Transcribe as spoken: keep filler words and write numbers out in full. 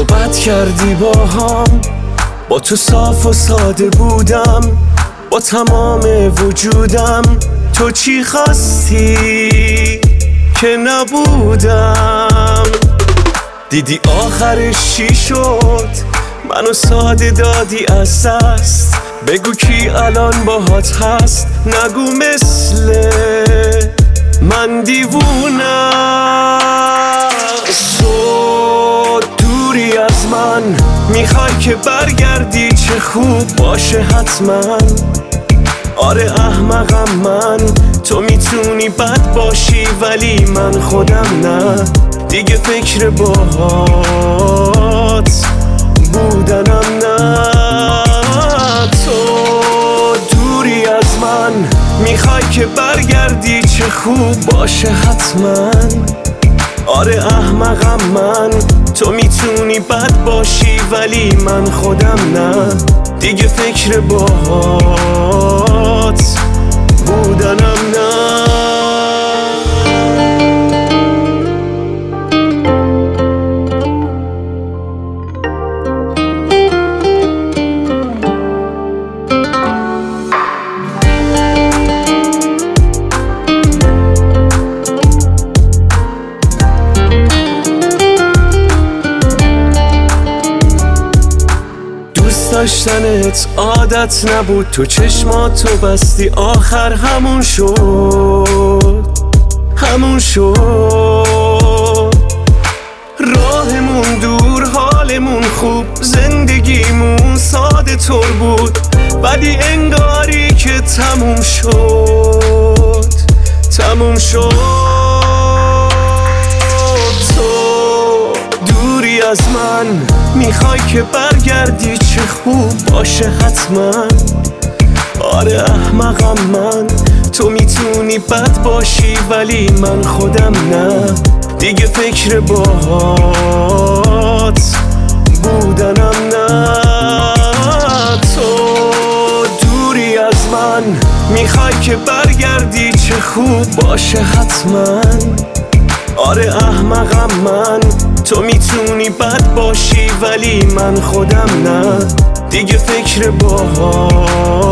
تو بد کردی با هم، با تو صاف و ساده بودم، با تمام وجودم. تو چی خواستی که نبودم؟ دیدی آخرش چی شد؟ منو ساده دادی از دست. بگو کی الان باهات هست؟ نگو مثل من دیوونم. تو دوری از من، میخوای که برگردی چه خوب باشه حتما. آره احمقم من، تو میتونی بد باشی ولی من خودم نه. دیگه فکر باهات بودنم نه. تو دوری از من، میخوای که برگردی چه خوب باشه حتما. آره احمقم من، تو میتونی بد باشی ولی من خودم نه. دیگه فکر باهات بودنم نه. داشتنت عادت نبود، تو چشماتو بستی آخر همون شد، همون شد. راهمون دور، حالمون خوب، زندگیمون ساده طور بود، ولی انگاری که تموم شد، تموم شد. از من میخوای که برگردی چه خوب باشه حتما. آره احمقم من، تو میتونی بد باشی ولی من خودم نه. دیگه فکر باهات بودنم نه. تو دوری از من، میخوای که برگردی چه خوب باشه حتما. آره احمقم من، تو میتونی بد باشی ولی من خودم نه. دیگه فکر باهات